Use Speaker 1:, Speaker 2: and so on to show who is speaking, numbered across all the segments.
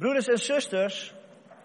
Speaker 1: Broeders en zusters,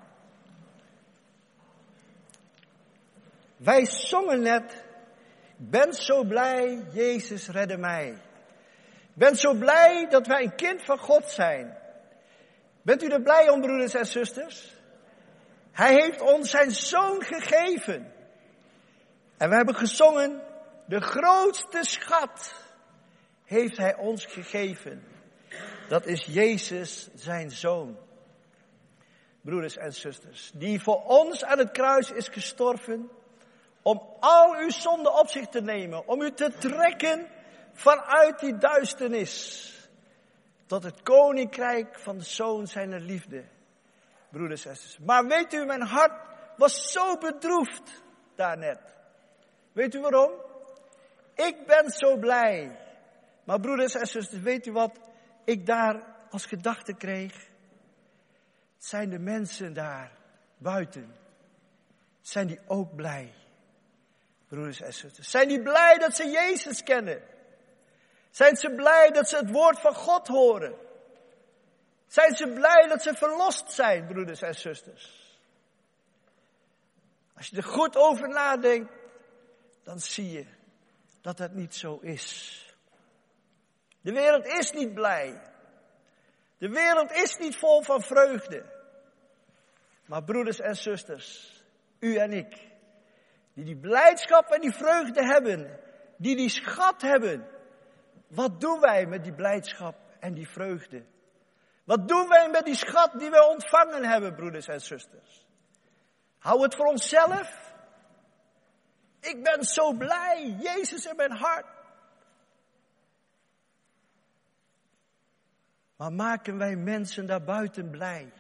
Speaker 1: wij zongen net, ik ben zo blij, Jezus redde mij. Ik ben zo blij dat wij een kind van God zijn. Bent u er blij om, broeders en zusters? Hij heeft ons zijn zoon gegeven. En we hebben gezongen, de grootste schat heeft hij ons gegeven. Dat is Jezus, zijn zoon. Broeders en zusters, die voor ons aan het kruis is gestorven, om al uw zonden op zich te nemen, om u te trekken vanuit die duisternis, tot het koninkrijk van de zoon zijner liefde. Broeders en zusters. Maar weet u, mijn hart was zo bedroefd daarnet. Weet u waarom? Ik ben zo blij. Maar broeders en zusters, weet u wat ik daar als gedachte kreeg? Het zijn de mensen daar buiten. Zijn die ook blij? Broeders en zusters. Zijn die blij dat ze Jezus kennen? Zijn ze blij dat ze het woord van God horen? Zijn ze blij dat ze verlost zijn, broeders en zusters? Als je er goed over nadenkt, dan zie je dat het niet zo is. De wereld is niet blij. De wereld is niet vol van vreugde. Maar broeders en zusters, u en ik, die blijdschap en die vreugde hebben, die schat hebben. Wat doen wij met die blijdschap en die vreugde? Wat doen wij met die schat die we ontvangen hebben, broeders en zusters? Hou het voor onszelf. Ik ben zo blij, Jezus in mijn hart. Maar maken wij mensen daarbuiten blij?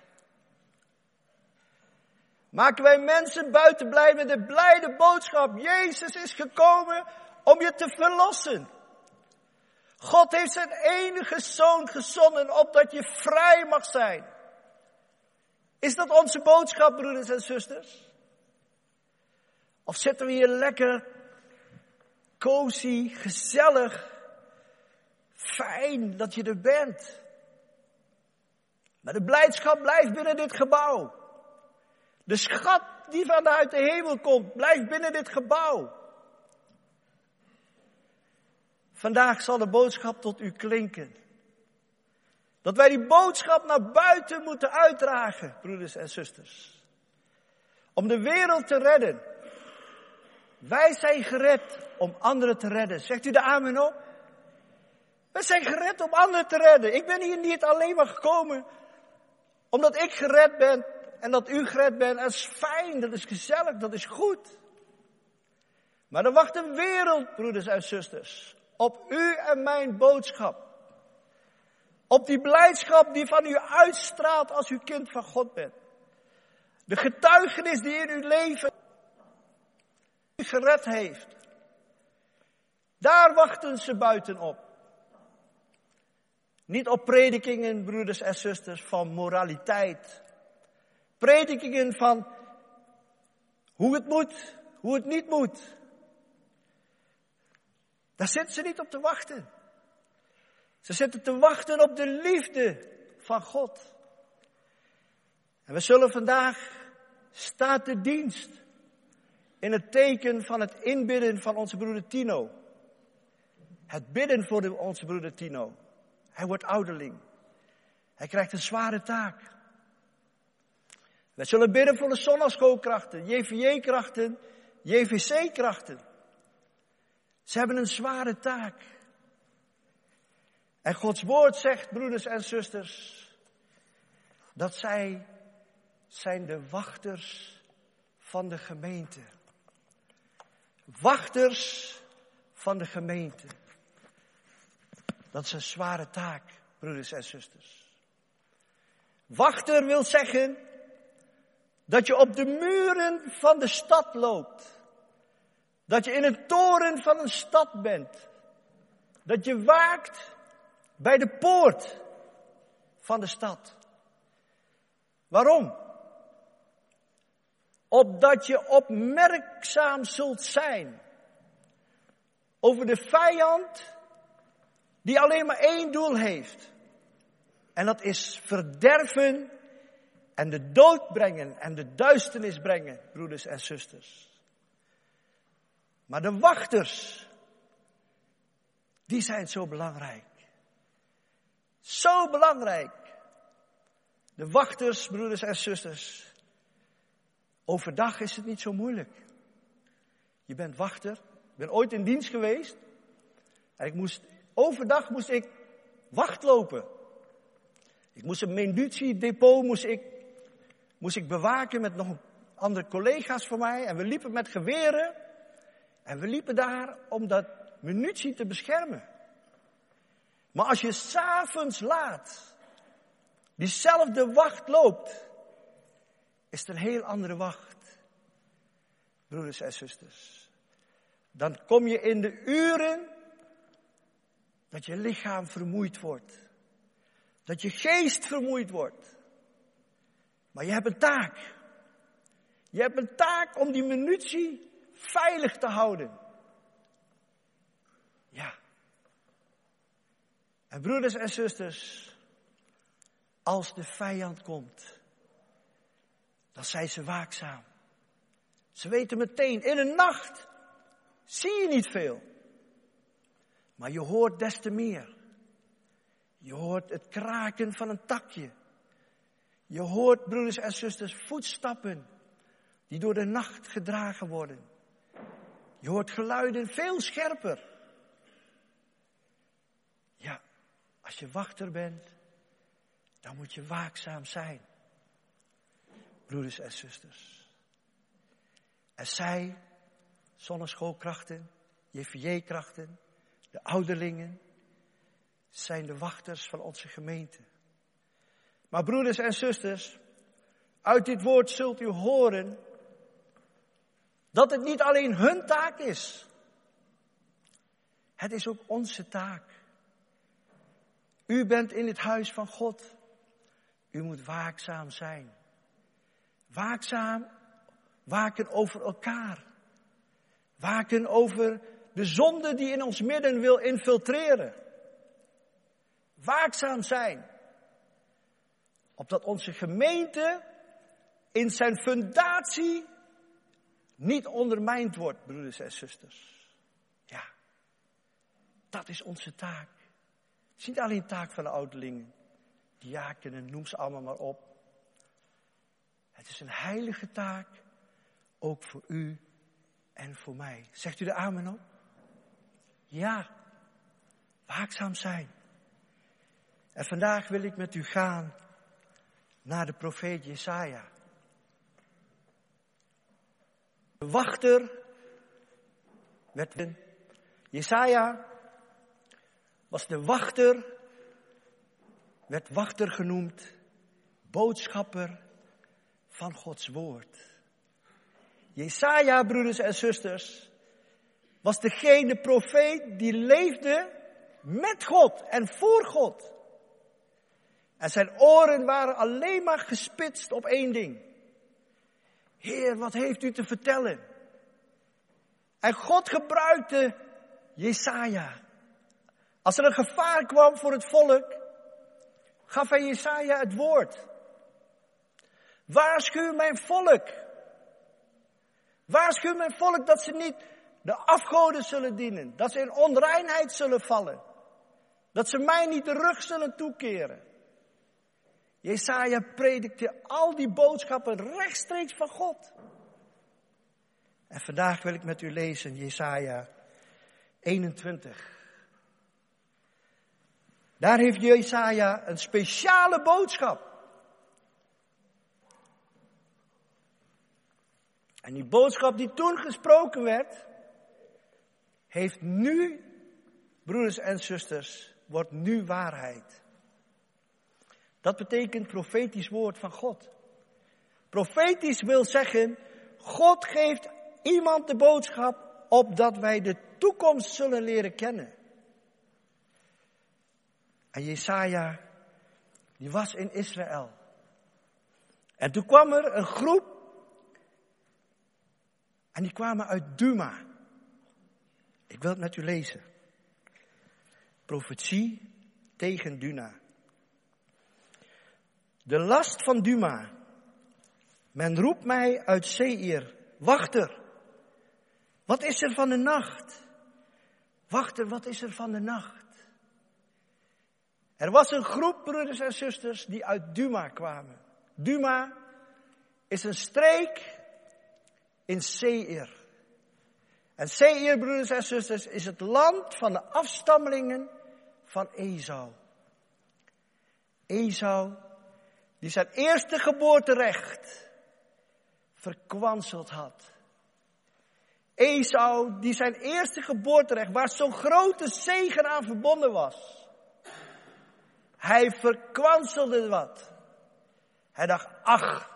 Speaker 1: Maken wij mensen buiten blij met de blijde boodschap? Jezus is gekomen om je te verlossen. God heeft zijn enige zoon gezonden opdat je vrij mag zijn. Is dat onze boodschap, broeders en zusters? Of zitten we hier lekker, cozy, gezellig, fijn dat je er bent? Maar de blijdschap blijft binnen dit gebouw. De schat die vanuit de hemel komt, blijft binnen dit gebouw. Vandaag zal de boodschap tot u klinken. Dat wij die boodschap naar buiten moeten uitdragen, broeders en zusters. Om de wereld te redden. Wij zijn gered om anderen te redden. Zegt u de amen op? Wij zijn gered om anderen te redden. Ik ben hier niet alleen maar gekomen omdat ik gered ben en dat u gered bent. Dat is fijn, dat is gezellig, dat is goed. Maar er wacht een wereld, broeders en zusters, op u en mijn boodschap. Op die blijdschap die van u uitstraalt als u kind van God bent. De getuigenis die in uw leven u gered heeft. Daar wachten ze buiten op. Niet op predikingen, broeders en zusters, van moraliteit. Predikingen van hoe het moet, hoe het niet moet. Daar zitten ze niet op te wachten. Ze zitten te wachten op de liefde van God. En we zullen vandaag, staat de dienst in het teken van het inbidden van onze broeder Tino. Het bidden voor onze broeder Tino. Hij wordt ouderling. Hij krijgt een zware taak. We zullen bidden voor de zondagschoolkrachten, JVJ-krachten, JVC-krachten. Ze hebben een zware taak. En Gods woord zegt, broeders en zusters, dat zij zijn de wachters van de gemeente. Wachters van de gemeente. Dat is een zware taak, broeders en zusters. Wachter wil zeggen dat je op de muren van de stad loopt. Dat je in een toren van een stad bent. Dat je waakt bij de poort van de stad. Waarom? Opdat je opmerkzaam zult zijn over de vijand die alleen maar één doel heeft. En dat is verderven en de dood brengen en de duisternis brengen, broeders en zusters. Maar de wachters, die zijn zo belangrijk. Zo belangrijk. De wachters, broeders en zusters. Overdag is het niet zo moeilijk. Je bent wachter. Ik ben ooit in dienst geweest. En overdag moest ik wachtlopen. Ik moest een munitiedepot moest ik bewaken met nog andere collega's van mij. En we liepen met geweren. En we liepen daar om dat munitie te beschermen. Maar als je 's avonds laat diezelfde wacht loopt, is het een heel andere wacht. Broeders en zusters. Dan kom je in de uren dat je lichaam vermoeid wordt. Dat je geest vermoeid wordt. Maar je hebt een taak. Je hebt een taak om die munitie veilig te houden. Ja. En broeders en zusters, als de vijand komt, dan zijn ze waakzaam. Ze weten meteen, in een nacht zie je niet veel. Maar je hoort des te meer. Je hoort het kraken van een takje. Je hoort, broeders en zusters, voetstappen die door de nacht gedragen worden. Je hoort geluiden veel scherper. Ja, als je wachter bent, dan moet je waakzaam zijn. Broeders en zusters. En zij, zonneschoolkrachten, JVJ-krachten, de ouderlingen, zijn de wachters van onze gemeente. Maar broeders en zusters, uit dit woord zult u horen dat het niet alleen hun taak is. Het is ook onze taak. U bent in het huis van God. U moet waakzaam zijn. Waken over elkaar. Waken over de zonde die in ons midden wil infiltreren. Waakzaam zijn. Opdat onze gemeente in zijn fundatie niet ondermijnd wordt, broeders en zusters. Ja, dat is onze taak. Het is niet alleen taak van de ouderlingen, diakenen, noem ze allemaal maar op. Het is een heilige taak, ook voor u en voor mij. Zegt u de amen op? Ja, waakzaam zijn. En vandaag wil ik met u gaan naar de profeet Jesaja. De wachter Jesaja was de wachter, werd wachter genoemd, boodschapper van Gods woord. Jesaja, broeders en zusters, was degene profeet die leefde met God en voor God. En zijn oren waren alleen maar gespitst op één ding. Heer, wat heeft u te vertellen? En God gebruikte Jesaja. Als er een gevaar kwam voor het volk, gaf hij Jesaja het woord. Waarschuw mijn volk. Waarschuw mijn volk dat ze niet de afgoden zullen dienen. Dat ze in onreinheid zullen vallen. Dat ze mij niet de rug zullen toekeren. Jesaja predikte al die boodschappen rechtstreeks van God. En vandaag wil ik met u lezen Jesaja 21. Daar heeft Jesaja een speciale boodschap. En die boodschap die toen gesproken werd, heeft nu, broeders en zusters, wordt nu waarheid. Dat betekent profetisch woord van God. Profetisch wil zeggen, God geeft iemand de boodschap opdat wij de toekomst zullen leren kennen. En Jesaja, die was in Israël. En toen kwam er een groep. En die kwamen uit Duma. Ik wil het met u lezen. Profetie tegen Duma. De last van Duma Men roept mij uit Seir, wachter, wat is er van de nacht? Wachter, wat is er van de nacht? Er was een groep broeders en zusters die uit Duma kwamen. Duma is een streek in Seir. En Seir, broeders en zusters, is het land van de afstammelingen van Esau. Esau, die zijn eerste geboorterecht verkwanseld had. Esau, die zijn eerste geboorterecht, waar zo'n grote zegen aan verbonden was. Hij verkwanselde wat. Hij dacht, ach,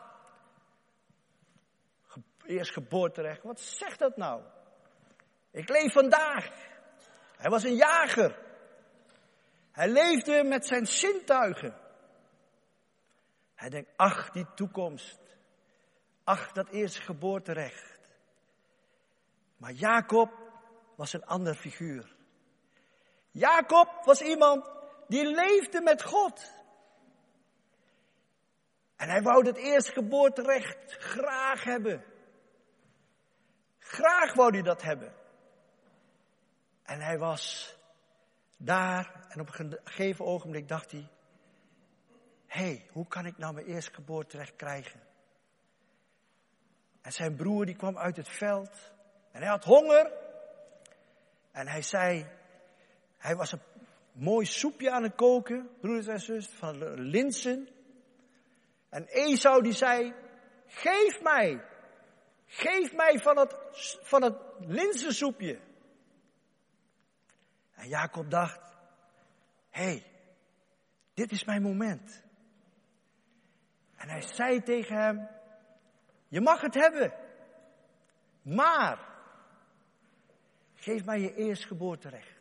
Speaker 1: eerst geboorterecht, wat zegt dat nou? Ik leef vandaag. Hij was een jager. Hij leefde met zijn zintuigen. Hij denkt, ach, die toekomst. Ach, dat eerste geboorterecht. Maar Jacob was een ander figuur. Jacob was iemand die leefde met God. En hij wou dat eerste geboorterecht graag hebben. Graag wou hij dat hebben. En hij was daar en op een gegeven ogenblik dacht hij, hé, hoe kan ik nou mijn eerste geboorterecht krijgen? En zijn broer die kwam uit het veld en hij had honger. En hij zei, hij was een mooi soepje aan het koken, broeders en zusters, van linzen. En Esau die zei, geef mij van het linzensoepje. En Jacob dacht, hé, dit is mijn moment. En hij zei tegen hem, je mag het hebben, maar geef mij je eerstgeboorterecht.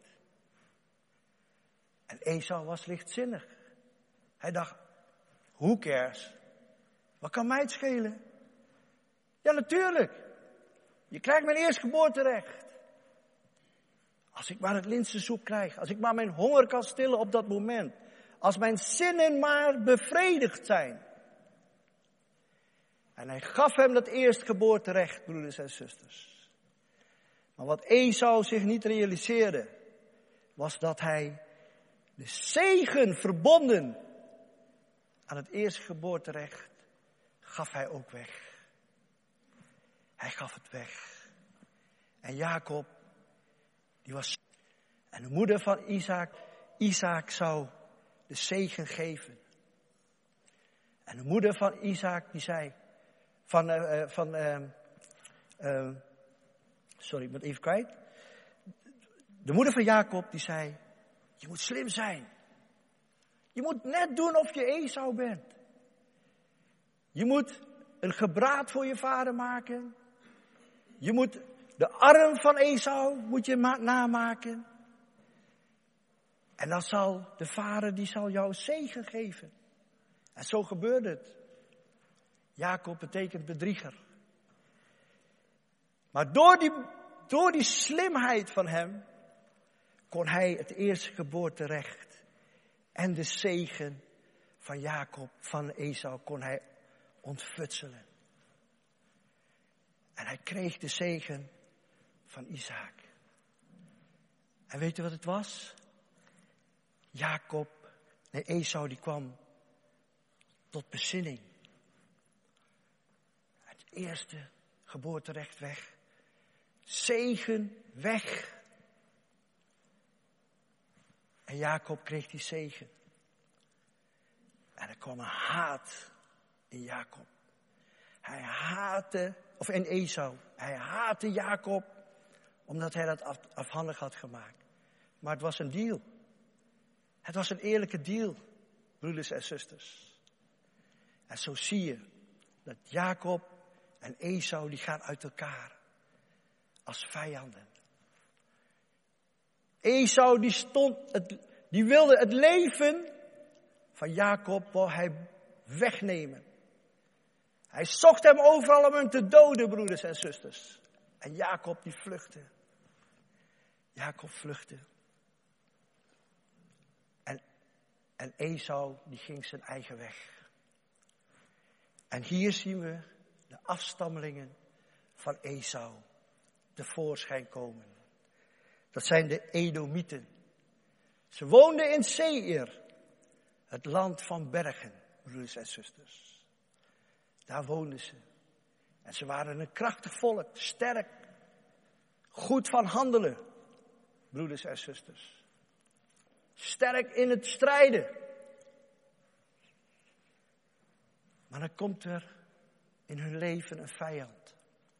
Speaker 1: En Esau was lichtzinnig. Hij dacht, who cares? Wat kan mij het schelen? Ja, natuurlijk. Je krijgt mijn eerstgeboorterecht. Als ik maar het linzensoep krijg. Als ik maar mijn honger kan stillen op dat moment. Als mijn zinnen maar bevredigd zijn. En hij gaf hem dat eerstgeboorterecht, broeders en zusters. Maar wat Esau zich niet realiseerde, was dat hij de zegen verbonden aan het eerstgeboorterecht, gaf hij ook weg. Hij gaf het weg. En Jacob, die was... En de moeder van Isaac zou de zegen geven. En de moeder van Isaac, die zei... Sorry, ik ben even kwijt. De moeder van Jacob, die zei... Je moet slim zijn. Je moet net doen of je Esau bent. Je moet een gebraad voor je vader maken. Je moet de arm van Esau moet je namaken. En dan zal de vader, die zal jou zegen geven. En zo gebeurde het. Jacob betekent bedrieger. Maar door die slimheid van hem, kon hij het eerstgeboorterecht en de zegen van Jacob, van Esau, kon hij ontfutselen. En hij kreeg de zegen van Isaac. En weet u wat het was? Esau die kwam tot bezinning. Het eerste geboorterecht weg. Zegen weg. En Jacob kreeg die zegen. En er kwam een haat in Jacob. Hij haatte, of in Esau. Hij haatte Jacob, omdat hij dat afhandig had gemaakt. Maar het was een deal. Het was een eerlijke deal, broeders en zusters. En zo zie je dat Jacob en Esau, die gaan uit elkaar. Als vijanden. Esau die wilde het leven van Jacob, wou hij wegnemen. Hij zocht hem overal om hem te doden, broeders en zusters. En Jacob die vluchtte. Jacob vluchtte. En Esau die ging zijn eigen weg. En hier zien we afstammelingen van Esau tevoorschijn komen. Dat zijn de Edomieten. Ze woonden in Seir, het land van bergen, broeders en zusters. Daar woonden ze. En ze waren een krachtig volk, sterk, goed van handelen, broeders en zusters. Sterk in het strijden. Maar dan komt er in hun leven een vijand.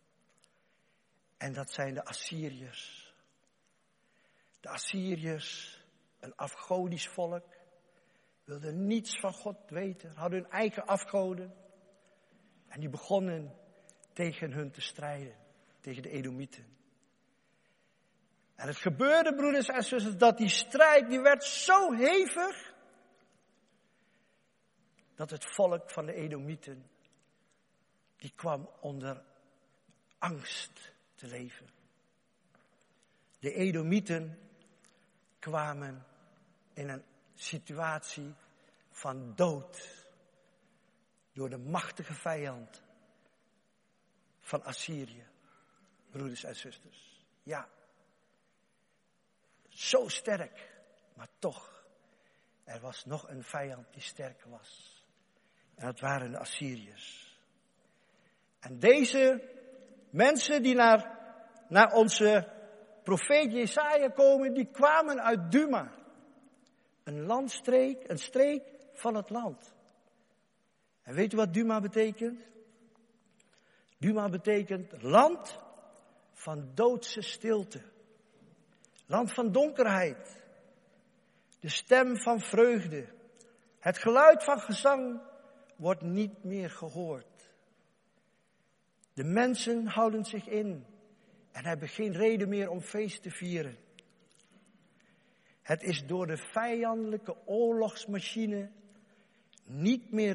Speaker 1: En dat zijn de Assyriërs. De Assyriërs, een afgodisch volk, wilden niets van God weten, hadden hun eigen afgoden. En die begonnen tegen hun te strijden, tegen de Edomieten. En het gebeurde, broeders en zusters, dat die strijd, die werd zo hevig, dat het volk van de Edomieten, die kwam onder angst te leven. De Edomieten kwamen in een situatie van dood door de machtige vijand van Assyrië, broeders en zusters. Ja, zo sterk, maar toch, er was nog een vijand die sterker was. En dat waren de Assyriërs. En deze mensen die naar onze profeet Jesaja komen, die kwamen uit Duma. Een streek van het land. En weet u wat Duma betekent? Duma betekent land van doodse stilte. Land van donkerheid. De stem van vreugde. Het geluid van gezang wordt niet meer gehoord. De mensen houden zich in en hebben geen reden meer om feest te vieren. Het is door de vijandelijke oorlogsmachine niet meer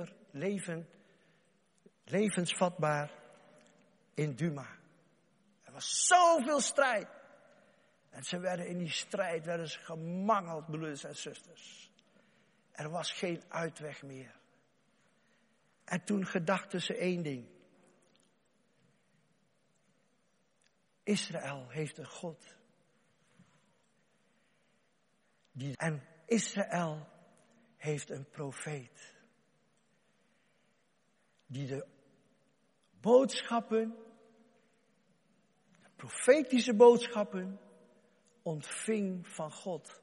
Speaker 1: levensvatbaar in Duma. Er was zoveel strijd. En ze werden in die strijd gemangeld, broeders en zusters. Er was geen uitweg meer. En toen gedachten ze één ding. Israël heeft een God. En Israël heeft een profeet. Die de boodschappen, de profetische boodschappen, ontving van God.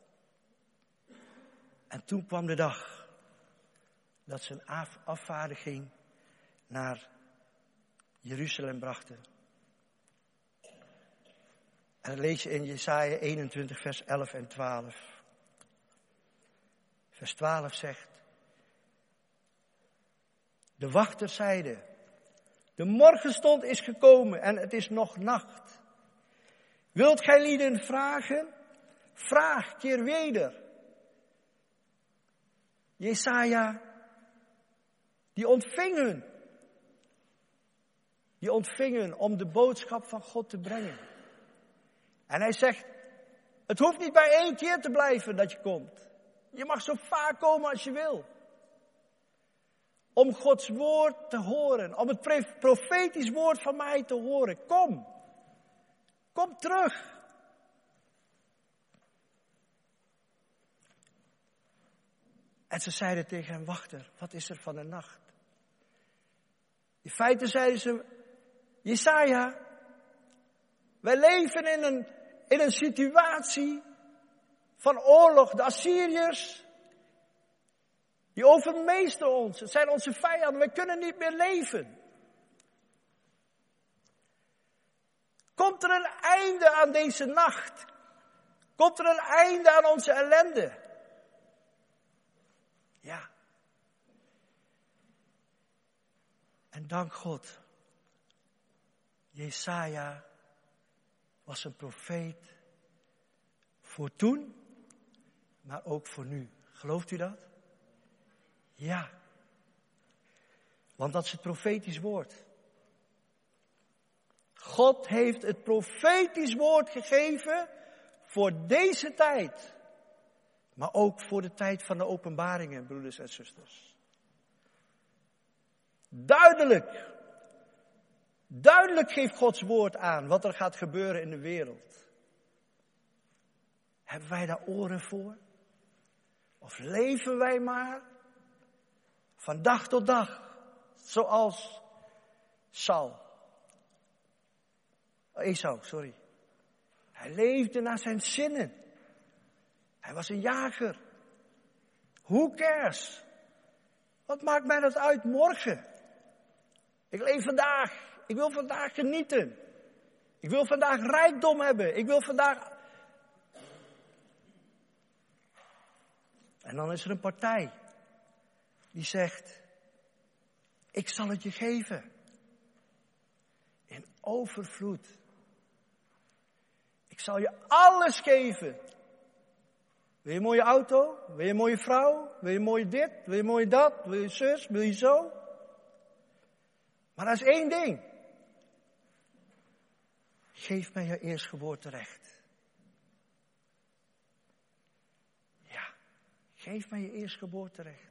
Speaker 1: En toen kwam de dag dat ze een afvaardiging naar Jeruzalem brachten. En dat lees je in Jesaja 21 vers 11 en 12. Vers 12 zegt: de wachters zeiden, de morgenstond is gekomen en het is nog nacht. Wilt gij lieden vragen? Vraag, keer weder. Jesaja, die ontvingen om de boodschap van God te brengen. En hij zegt, het hoeft niet bij één keer te blijven dat je komt. Je mag zo vaak komen als je wil. Om Gods woord te horen, om het profetisch woord van mij te horen. Kom terug. En ze zeiden tegen hem, wachter, wat is er van de nacht? In feite zeiden ze, Jesaja, wij leven in een situatie van oorlog. De Assyriërs, die overmeesteren ons. Het zijn onze vijanden, wij kunnen niet meer leven. Komt er een einde aan deze nacht? Komt er een einde aan onze ellende? Ja. En dank God. Jesaja was een profeet voor toen, maar ook voor nu. Gelooft u dat? Ja. Want dat is het profetisch woord. God heeft het profetisch woord gegeven voor deze tijd. Maar ook voor de tijd van de openbaringen, broeders en zusters. Duidelijk. Duidelijk geeft Gods woord aan wat er gaat gebeuren in de wereld. Hebben wij daar oren voor? Of leven wij maar van dag tot dag, zoals Esau. Hij leefde naar zijn zinnen. Hij was een jager. Who cares? Wat maakt mij dat uit morgen? Ik leef vandaag. Ik wil vandaag genieten. Ik wil vandaag rijkdom hebben. Ik wil vandaag... En dan is er een partij die zegt, ik zal het je geven. In overvloed. Ik zal je alles geven. Wil je een mooie auto? Wil je een mooie vrouw? Wil je een mooie dit? Wil je een mooie dat? Wil je zus? Wil je zo? Maar dat is één ding. Geef mij je eerstgeboorterecht. Ja, geef mij je eerstgeboorterecht.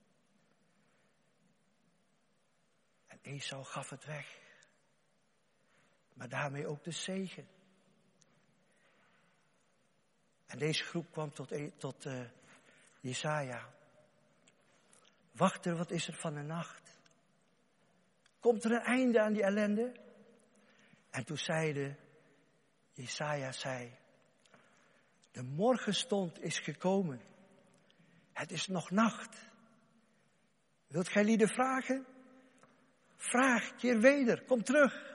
Speaker 1: En Esau gaf het weg. Maar daarmee ook de zegen. En deze groep kwam tot Jesaja. Wachter, wat is er van de nacht? Komt er een einde aan die ellende? En toen Jesaja zei, de morgenstond is gekomen. Het is nog nacht. Wilt gij lieden vragen? Vraag, keer weder, kom terug.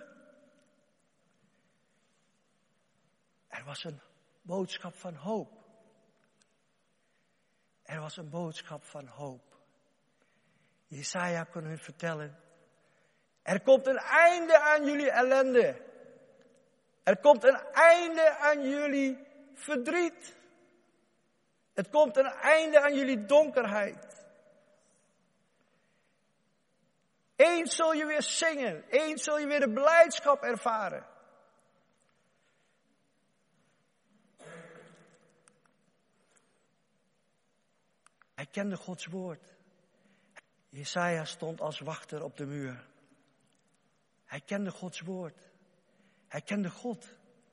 Speaker 1: Er was een boodschap van hoop. Er was een boodschap van hoop. Jesaja kon hun vertellen, er komt een einde aan jullie ellende. Er komt een einde aan jullie verdriet. Het komt een einde aan jullie donkerheid. Eens zul je weer zingen. Eens zul je weer de blijdschap ervaren. Hij kende Gods woord. Jesaja stond als wachter op de muur. Hij kende Gods woord. Hij kende God.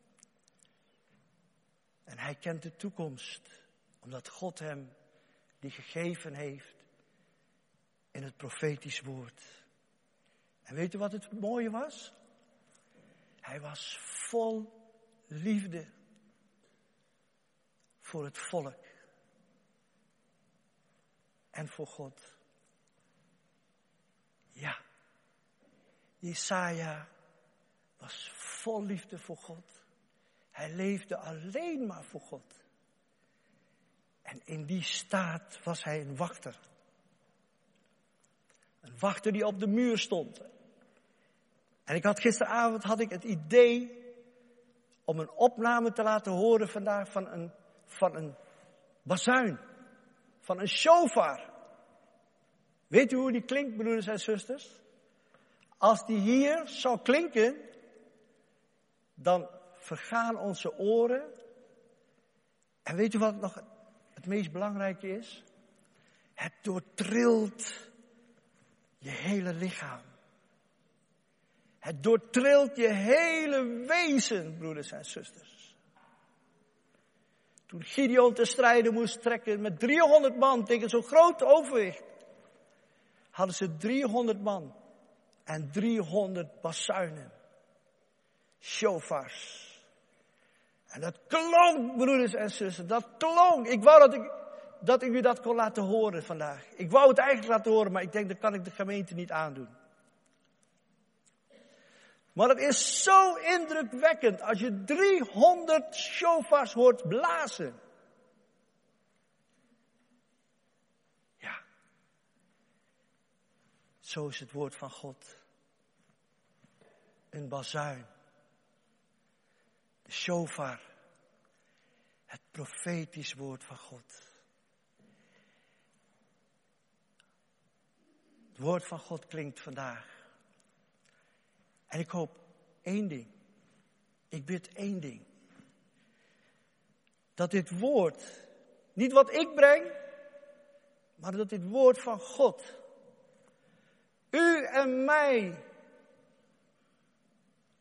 Speaker 1: En hij kent de toekomst. Omdat God hem die gegeven heeft in het profetisch woord. En weet u wat het mooie was? Hij was vol liefde voor het volk. En voor God. Ja. Jesaja was vol liefde voor God. Hij leefde alleen maar voor God. En in die staat was hij een wachter. Een wachter die op de muur stond. En gisteravond had ik het idee om een opname te laten horen vandaag van een bazuin. Van een shofar. Weet u hoe die klinkt, broeders en zusters? Als die hier zou klinken, dan vergaan onze oren. En weet u wat nog het meest belangrijke is? Het doortrilt je hele lichaam. Het doortrilt je hele wezen, broeders en zusters. Toen Gideon te strijden moest trekken met 300 man tegen zo'n groot overwicht, hadden ze 300 man en 300 bazuinen. Shofars. En dat klonk, broeders en zussen, dat klonk. Ik wou dat ik u dat kon laten horen vandaag. Ik wou het eigenlijk laten horen, maar ik denk, dat kan ik de gemeente niet aandoen. Maar het is zo indrukwekkend als je 300 shofars hoort blazen. Ja. Zo is het woord van God. Een bazuin. De shofar. Het profetisch woord van God. Het woord van God klinkt vandaag. En ik hoop één ding. Ik bid één ding. Dat dit woord, niet wat ik breng, maar dat dit woord van God u en mij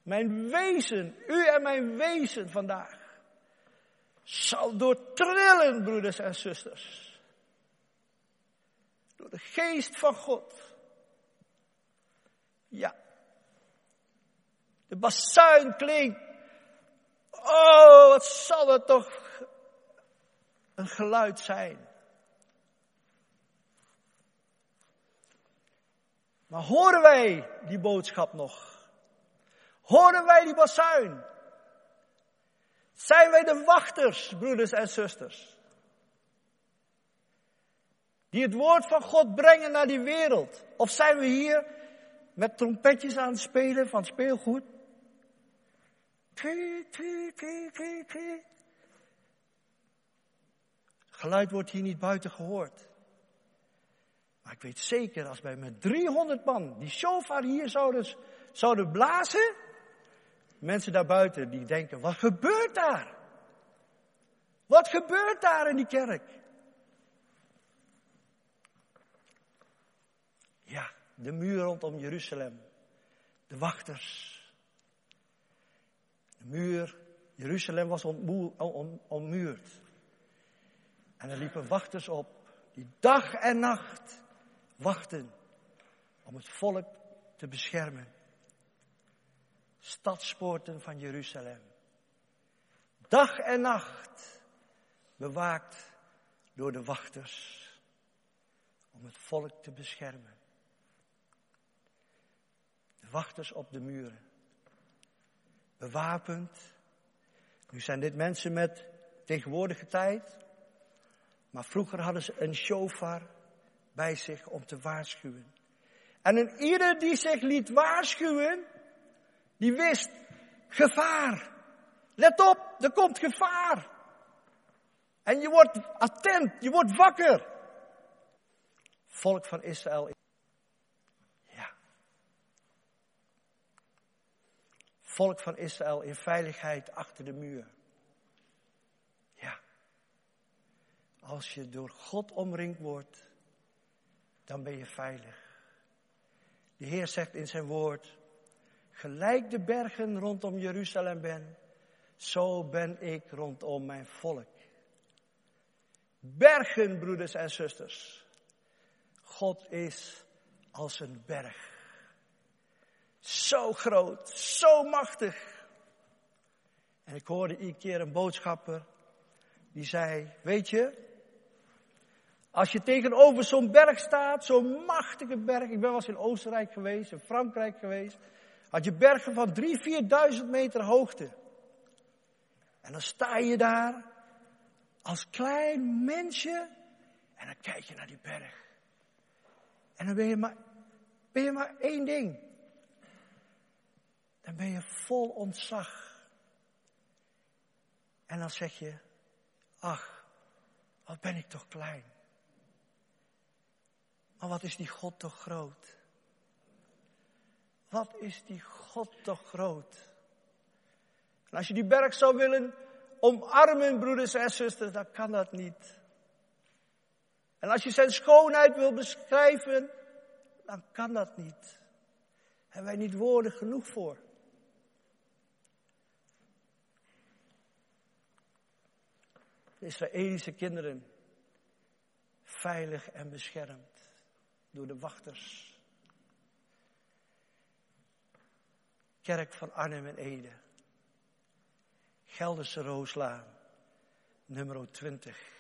Speaker 1: Mijn wezen, u en mijn wezen vandaag, zal doortrillen, broeders en zusters. Door de geest van God. Ja. De bazuin klinkt. Oh, wat zal dat toch een geluid zijn. Maar horen wij die boodschap nog? Horen wij die bazuin? Zijn wij de wachters, broeders en zusters? Die het woord van God brengen naar die wereld? Of zijn we hier met trompetjes aan het spelen van speelgoed? Geluid wordt hier niet buiten gehoord. Maar ik weet zeker, als wij met 300 man die shofar hier zouden blazen, mensen daarbuiten die denken, wat gebeurt daar? Wat gebeurt daar in die kerk? Ja, de muur rondom Jeruzalem. De wachters. De muur, Jeruzalem was ommuurd. En er liepen wachters op, die dag en nacht wachten om het volk te beschermen. Stadspoorten van Jeruzalem. Dag en nacht bewaakt door de wachters om het volk te beschermen. De wachters op de muren. Bewapend. Nu zijn dit mensen met tegenwoordige tijd. Maar vroeger hadden ze een shofar bij zich om te waarschuwen. En een ieder die zich liet waarschuwen, die wist, gevaar. Let op, er komt gevaar. En je wordt attent, je wordt wakker. Volk van Israël. Ja. Volk van Israël in veiligheid achter de muur. Ja. Als je door God omringd wordt, dan ben je veilig. De Heer zegt in zijn woord, gelijk de bergen rondom Jeruzalem ben, zo ben ik rondom mijn volk. Bergen, broeders en zusters. God is als een berg. Zo groot, zo machtig. En ik hoorde een keer een boodschapper die zei, weet je, als je tegenover zo'n berg staat, zo'n machtige berg. Ik ben wel eens in Oostenrijk geweest, in Frankrijk geweest. Had je bergen van 3.000, 4.000 meter hoogte. En dan sta je daar als klein mensje en dan kijk je naar die berg. En dan ben je maar één ding. Dan ben je vol ontzag. En dan zeg je, ach, wat ben ik toch klein. Maar wat is die God toch groot. Wat is die God toch groot. En als je die berg zou willen omarmen, broeders en zusters, dan kan dat niet. En als je zijn schoonheid wil beschrijven, dan kan dat niet. Hebben wij niet woorden genoeg voor. De Israëlische kinderen, veilig en beschermd door de wachters. Kerk van Arnhem en Ede. Gelderse Rooslaan, nummer 20.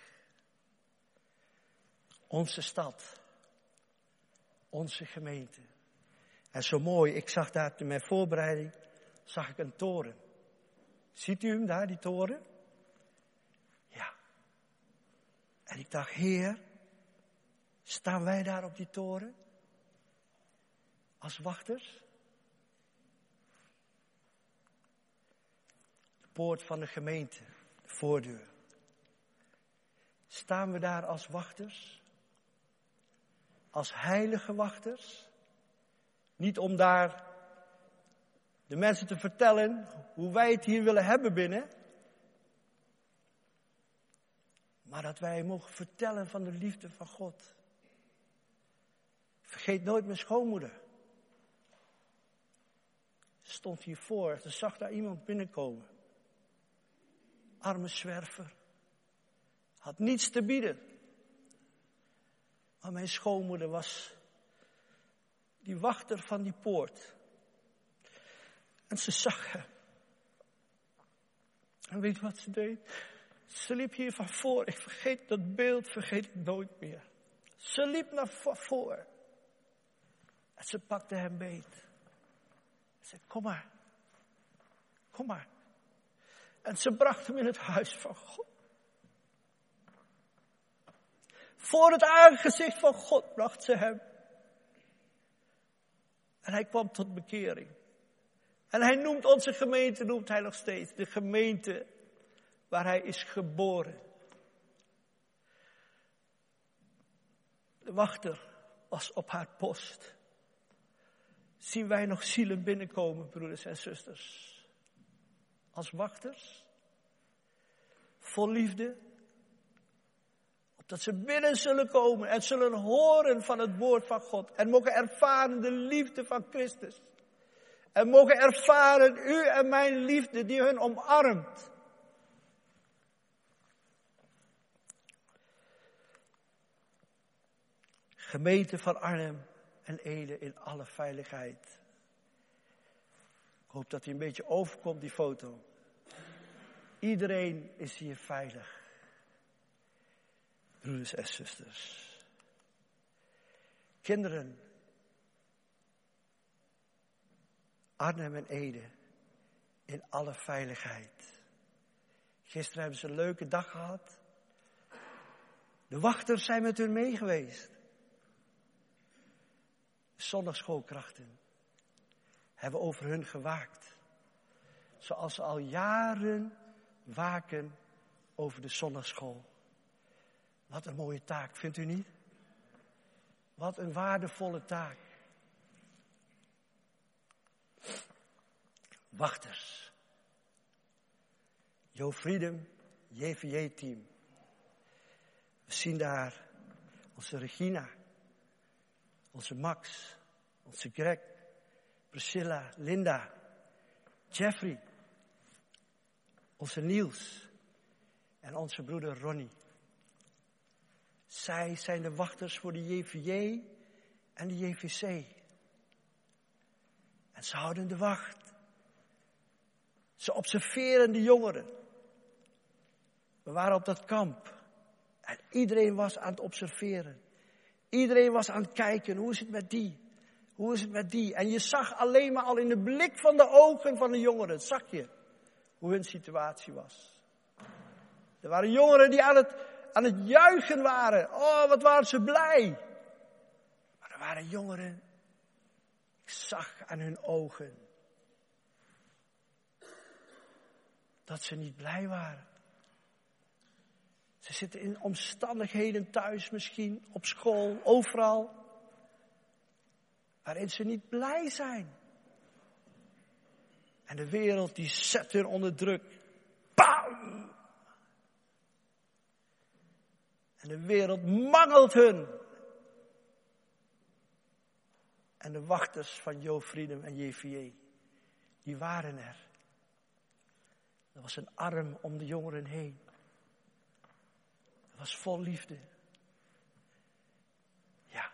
Speaker 1: Onze stad. Onze gemeente. En zo mooi, ik zag daar in mijn voorbereiding, zag ik een toren. Ziet u hem daar, die toren? Ja. En ik dacht, Heer, staan wij daar op die toren? Als wachters? De poort van de gemeente, de voordeur. Staan we daar als wachters? Als heilige wachters? Niet om daar de mensen te vertellen hoe wij het hier willen hebben binnen. Maar dat wij mogen vertellen van de liefde van God. Vergeet nooit mijn schoonmoeder. stond hiervoor. Ze zag daar iemand binnenkomen. Arme zwerver. Had niets te bieden. Maar mijn schoonmoeder was die wachter van die poort. En ze zag hem. En weet je wat ze deed? Ze liep hier van voor. Ik vergeet dat beeld, vergeet ik nooit meer. Ze liep naar voren. En ze pakte hem beet. Ze zei, kom maar. Kom maar. En ze bracht hem in het huis van God. Voor het aangezicht van God bracht ze hem. En hij kwam tot bekering. En hij noemt onze gemeente, noemt hij nog steeds, de gemeente waar hij is geboren. De wachter was op haar post. Zien wij nog zielen binnenkomen, broeders en zusters? Als wachters? Vol liefde? Opdat ze binnen zullen komen en zullen horen van het woord van God. En mogen ervaren de liefde van Christus. En mogen ervaren u en mijn liefde die hun omarmt. Gemeente van Arnhem en Ede in alle veiligheid. Ik hoop dat hij een beetje overkomt, die foto. Iedereen is hier veilig. Broeders en zusters. Kinderen. Arnhem en Ede in alle veiligheid. Gisteren hebben ze een leuke dag gehad. De wachters zijn met hun mee geweest. De zondagschoolkrachten hebben over hun gewaakt. Zoals ze al jaren waken over de zondagschool. Wat een mooie taak, vindt u niet? Wat een waardevolle taak. Wachters. Yo Freedom, JVJ-team. We zien daar onze Regina, onze Max, onze Greg, Priscilla, Linda, Jeffrey, onze Niels en onze broeder Ronnie. Zij zijn de wachters voor de JVJ en de JVC. En ze houden de wacht. Ze observeren de jongeren. We waren op dat kamp. En iedereen was aan het observeren. Iedereen was aan het kijken. Hoe is het met die? Hoe is het met die? En je zag alleen maar al in de blik van de ogen van de jongeren. Zag je hoe hun situatie was. Er waren jongeren die aan het juichen waren. Oh, wat waren ze blij. Maar er waren jongeren. Ik zag aan hun ogen. Dat ze niet blij waren. Ze zitten in omstandigheden thuis misschien, op school, overal. Waarin ze niet blij zijn. En de wereld die zet hun onder druk. Bam! En de wereld mangelt hun. En de wachters van Yo Freedom en JVJ, die waren er. Er was een arm om de jongeren heen. Het was vol liefde. Ja.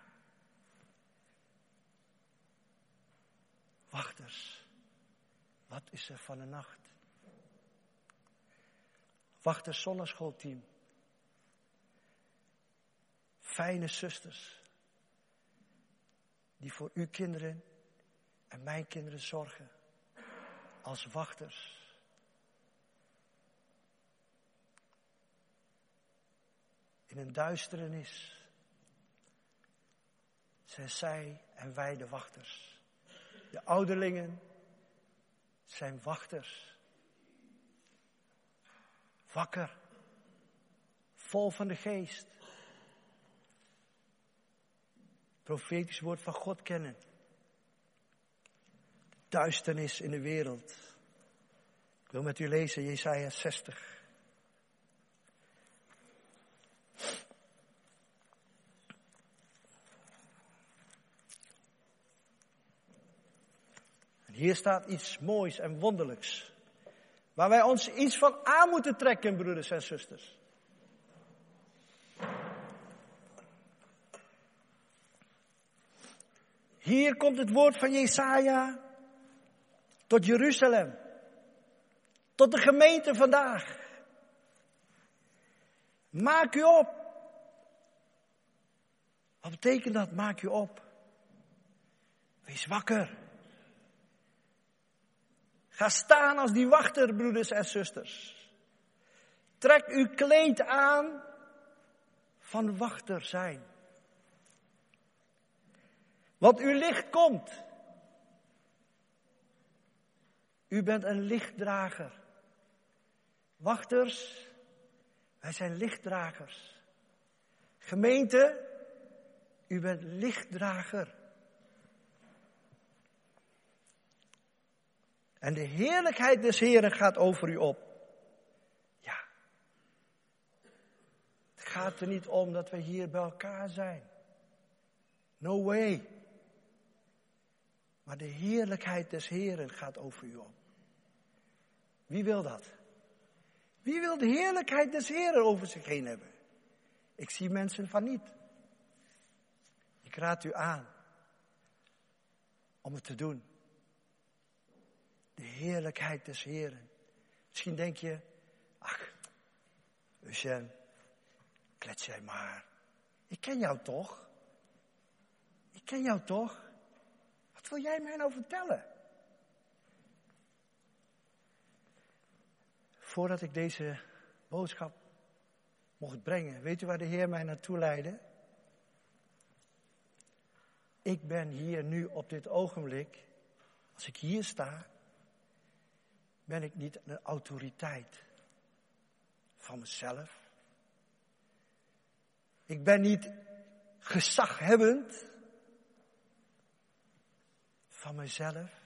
Speaker 1: Wachters. Wat is er van de nacht? Wachters zondagschoolteam. Fijne zusters. Die voor uw kinderen en mijn kinderen zorgen. Als wachters. In een duisternis zijn zij en wij de wachters. De ouderlingen zijn wachters. Wakker. Vol van de geest. Profetisch woord van God kennen. Duisternis in de wereld. Ik wil met u lezen Jesaja 60. Hier staat iets moois en wonderlijks. Waar wij ons iets van aan moeten trekken, broeders en zusters. Hier komt het woord van Jesaja tot Jeruzalem. Tot de gemeente vandaag. Maak u op. Wat betekent dat? Maak u op. Wees wakker. Ga staan als die wachter, broeders en zusters. Trek uw kleed aan van wachter zijn. Want uw licht komt. U bent een lichtdrager. Wachters, wij zijn lichtdragers. Gemeente, u bent lichtdrager. En de heerlijkheid des Heren gaat over u op. Ja. Het gaat er niet om dat we hier bij elkaar zijn. No way. Maar de heerlijkheid des Heren gaat over u op. Wie wil dat? Wie wil de heerlijkheid des Heren over zich heen hebben? Ik zie mensen van niet. Ik raad u aan om het te doen. De heerlijkheid des Heren. Misschien denk je, ach, Eugène, klets jij maar. Ik ken jou toch? Ik ken jou toch? Wat wil jij mij nou vertellen? Voordat ik deze boodschap mocht brengen, weet u waar de Heer mij naartoe leidde? Ik ben hier nu op dit ogenblik, als ik hier sta, ben ik niet een autoriteit van mezelf. Ik ben niet gezaghebbend van mezelf.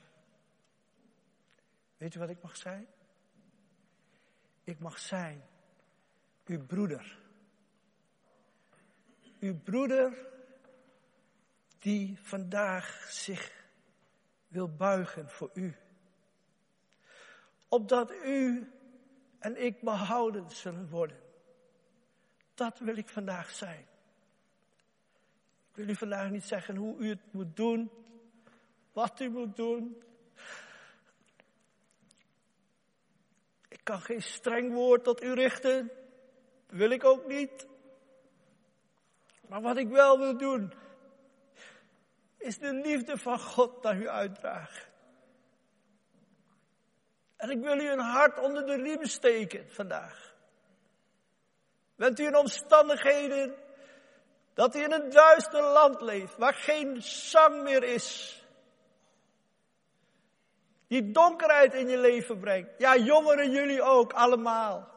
Speaker 1: Weet u wat ik mag zijn? Ik mag zijn uw broeder. Uw broeder die vandaag zich wil buigen voor u. Opdat u en ik behouden zullen worden. Dat wil ik vandaag zijn. Ik wil u vandaag niet zeggen hoe u het moet doen. Wat u moet doen. Ik kan geen streng woord tot u richten. Dat wil ik ook niet. Maar wat ik wel wil doen, is de liefde van God naar u uitdragen. En ik wil u een hart onder de riem steken vandaag. Bent u in omstandigheden dat u in een duister land leeft, waar geen zang meer is. Die donkerheid in je leven brengt. Ja, jongeren, jullie ook, allemaal.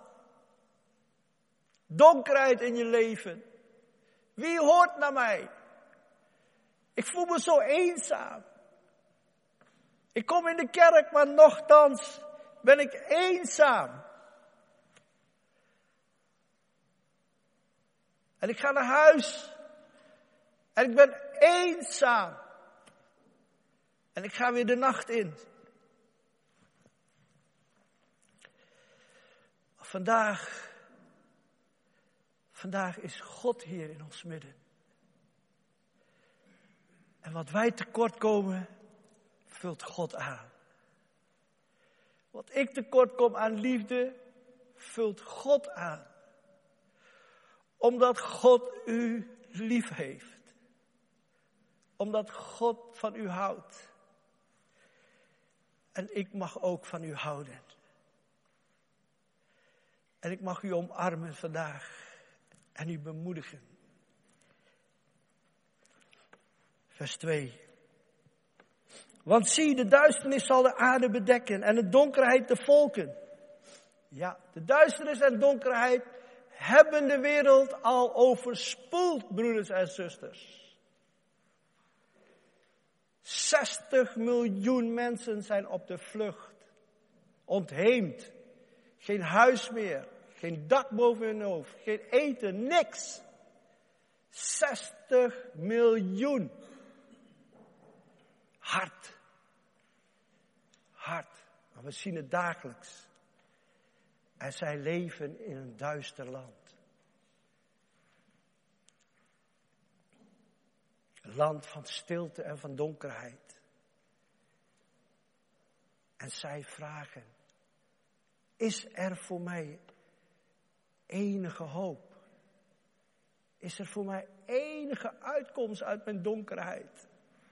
Speaker 1: Donkerheid in je leven. Wie hoort naar mij? Ik voel me zo eenzaam. Ik kom in de kerk, maar nochtans ben ik eenzaam. En ik ga naar huis. En ik ben eenzaam. En ik ga weer de nacht in. Vandaag is God hier in ons midden. En wat wij tekort komen, vult God aan. Wat ik tekort kom aan liefde, vult God aan. Omdat God u lief heeft. Omdat God van u houdt. En ik mag ook van u houden. En ik mag u omarmen vandaag. En u bemoedigen. Vers 2. Want zie, de duisternis zal de aarde bedekken en de donkerheid de volken. Ja, de duisternis en donkerheid hebben de wereld al overspoeld, broeders en zusters. 60 miljoen mensen zijn op de vlucht. Ontheemd. Geen huis meer. Geen dak boven hun hoofd. Geen eten. Niks. 60 miljoen. Hard. hard, maar we zien het dagelijks. En zij leven in een duister land. Een land van stilte en van donkerheid. En zij vragen, is er voor mij enige hoop? Is er voor mij enige uitkomst uit mijn donkerheid?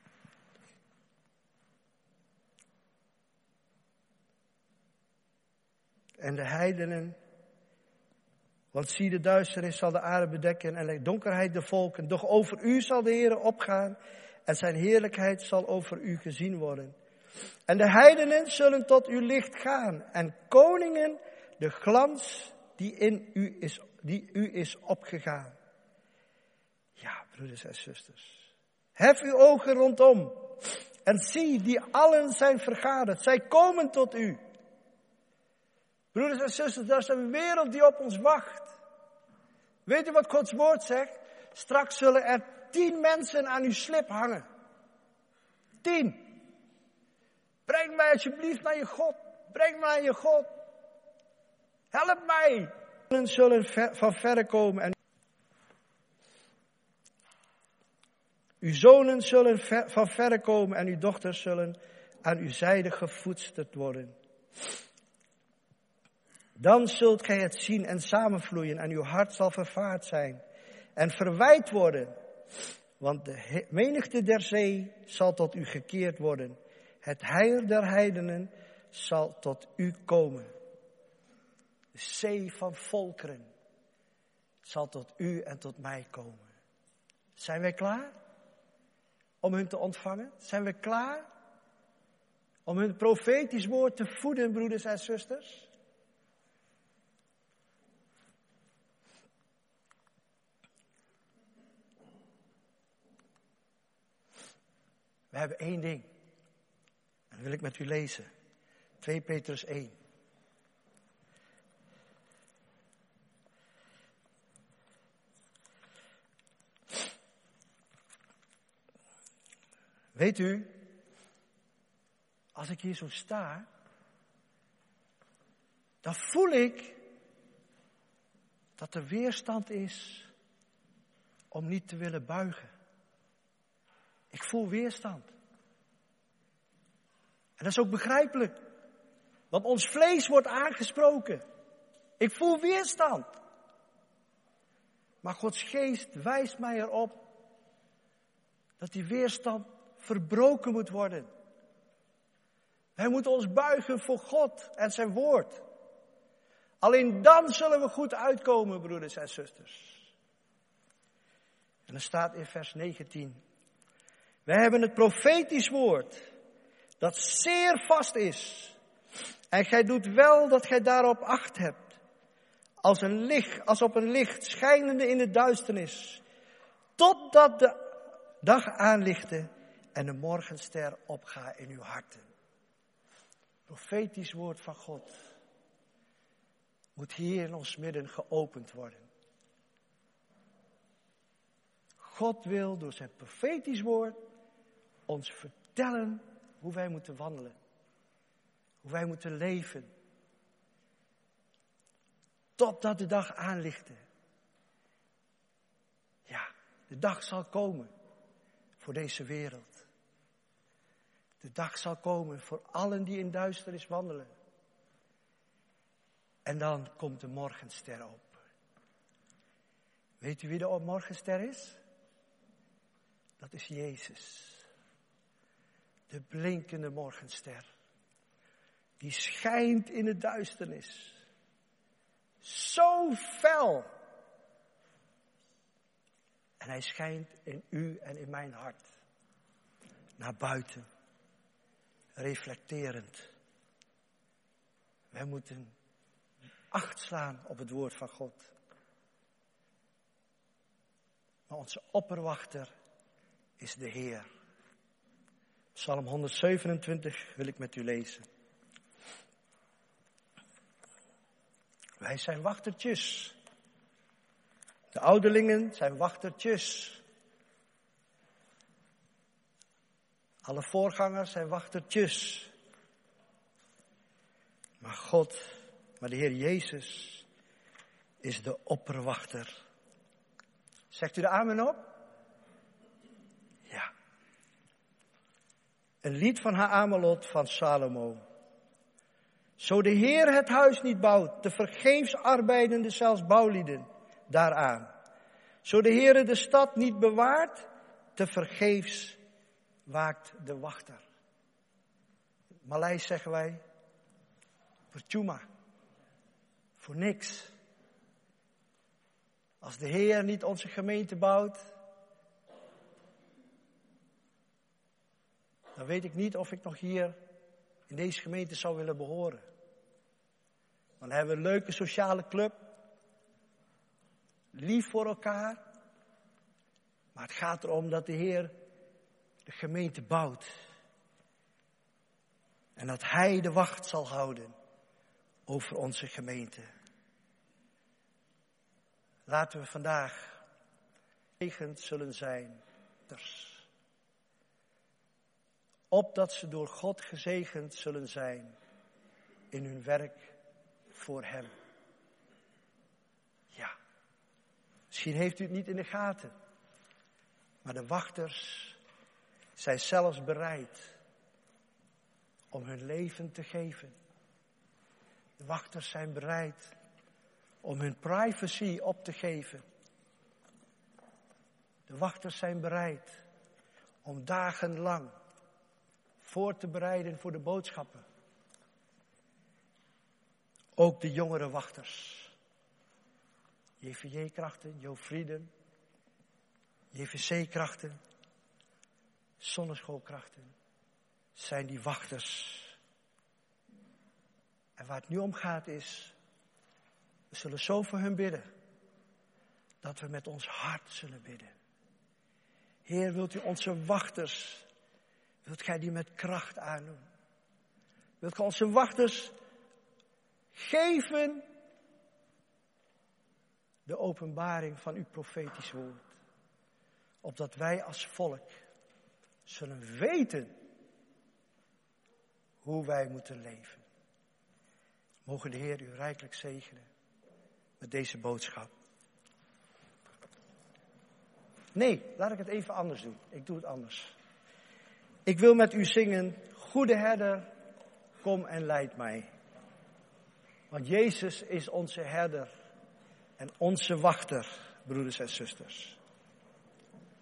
Speaker 1: En de heidenen, want zie de duisternis zal de aarde bedekken en de donkerheid de volken. Doch over u zal de Heer opgaan en zijn heerlijkheid zal over u gezien worden. En de heidenen zullen tot uw licht gaan en koningen de glans die u is opgegaan. Ja, broeders en zusters. Hef uw ogen rondom en zie, die allen zijn vergaderd. Zij komen tot u. Broeders en zusters, dat is een wereld die op ons wacht. Weet u wat Gods woord zegt? Straks zullen er 10 mensen aan uw slip hangen. 10. Breng mij alsjeblieft naar je God. Breng mij naar je God. Help mij. Zullen van verre komen en uw zonen zullen van verre komen en uw dochters zullen aan uw zijde gevoedsterd worden. Dan zult gij het zien en samenvloeien en uw hart zal vervaard zijn en verwijd worden. Want de menigte der zee zal tot u gekeerd worden. Het heil der heidenen zal tot u komen. De zee van volkeren zal tot u en tot mij komen. Zijn wij klaar om hun te ontvangen? Zijn we klaar om hun profetisch woord te voeden, broeders en zusters? We hebben 1 ding. En dat wil ik met u lezen. 2 Petrus 1. Weet u, als ik hier zo sta, dan voel ik dat er weerstand is om niet te willen buigen. Ik voel weerstand. En dat is ook begrijpelijk. Want ons vlees wordt aangesproken. Ik voel weerstand. Maar Gods geest wijst mij erop dat die weerstand verbroken moet worden. Wij moeten ons buigen voor God en zijn woord. Alleen dan zullen we goed uitkomen, broeders en zusters. En er staat in vers 19. Wij hebben het profetisch woord, dat zeer vast is. En gij doet wel dat gij daarop acht hebt. Als op een licht, schijnende in de duisternis. Totdat de dag aanlichte en de morgenster opgaat in uw harten. Profetisch woord van God moet hier in ons midden geopend worden. God wil door zijn profetisch woord ons vertellen hoe wij moeten wandelen. Hoe wij moeten leven. Totdat de dag aanlichte. Ja, de dag zal komen voor deze wereld. De dag zal komen voor allen die in duisternis wandelen. En dan komt de morgenster op. Weet u wie de morgenster is? Dat is Jezus. De blinkende morgenster. Die schijnt in de duisternis. Zo fel. En hij schijnt in u en in mijn hart. Naar buiten. Reflecterend. Wij moeten acht slaan op het woord van God. Maar onze opperwachter is de Heer. Psalm 127 wil ik met u lezen. Wij zijn wachtertjes. De ouderlingen zijn wachtertjes. Alle voorgangers zijn wachtertjes. Maar de Heer Jezus is de opperwachter. Zegt u de amen op? Ja. Een lied van Amelot van Salomo. Zo de Heer het huis niet bouwt, te vergeefs arbeidende zelfs bouwlieden daaraan. Zo de Heer de stad niet bewaart, te vergeefs waakt de wachter. Maleis zeggen wij, percuma, voor niks. Als de Heer niet onze gemeente bouwt, dan weet ik niet of ik nog hier in deze gemeente zou willen behoren. Dan hebben we een leuke sociale club, lief voor elkaar. Maar het gaat erom dat de Heer de gemeente bouwt. En dat Hij de wacht zal houden over onze gemeente. Laten we vandaag gezegend zullen zijn. Opdat ze door God gezegend zullen zijn in hun werk voor Hem. Ja, misschien heeft u het niet in de gaten. Maar de wachters zijn zelfs bereid om hun leven te geven. De wachters zijn bereid om hun privacy op te geven. De wachters zijn bereid om dagenlang voor te bereiden voor de boodschappen. Ook de jongere wachters. JVJ-krachten, Jovrieden, JVC-krachten, zonneschoolkrachten zijn die wachters. En waar het nu om gaat is, we zullen zo voor hun bidden, dat we met ons hart zullen bidden. Heer, wilt u onze wachters, wilt gij die met kracht aandoen? Wilt gij onze wachters geven de openbaring van uw profetisch woord? Opdat wij als volk zullen weten hoe wij moeten leven. Mogen de Heer u rijkelijk zegenen met deze boodschap. Nee, laat ik het even anders doen. Ik doe het anders. Ik wil met u zingen, Goede Herder, kom en leid mij. Want Jezus is onze herder en onze wachter, broeders en zusters.